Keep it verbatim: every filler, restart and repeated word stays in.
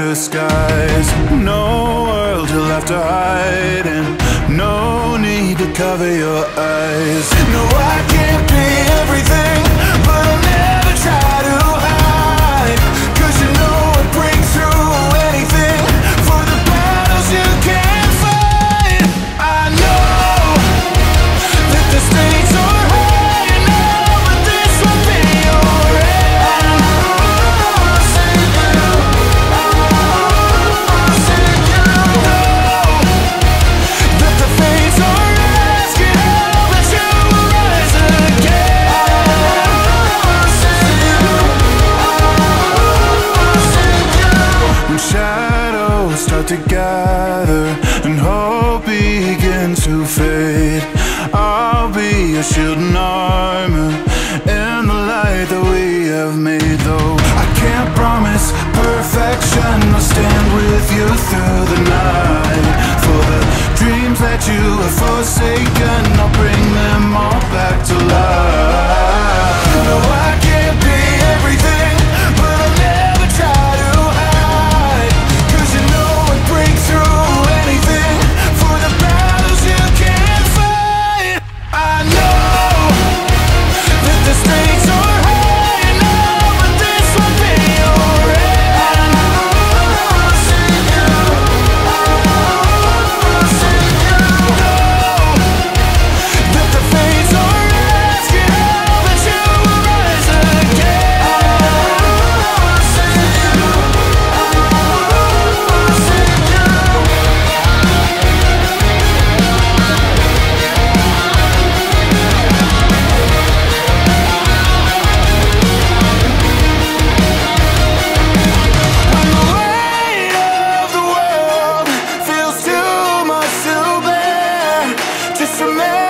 the skies. No world you'll have to hide in. No need to cover your eyes. No, I can't be everything, but I'll never try to hide. Cause you know I'd break through anything for the battles you can't fight. I know that the stakes are high now, but this will be your end. I'll save you, I'll save you. Know that the fates are asking how, but you will rise again. I'll save you, I'll save you. When shadows start to gather and hope begins to fade, I'll be your shield and armor in the light that we have made. Though I can't promise perfection, I'll stand with you through the night. For the dreams that you have forsaken, I'll bring them all back to life. No, I can't be everything, but I'll never try to hide. Cause you know I'd break through anything for the battles you can't fight. I know that the stakes are high now, but this will be your end. I'll save you, I'll save you. Know that the fates are asking how, but you will rise again. I'll save you, I'll save you. When the weight of the world feels too much to bear, just remember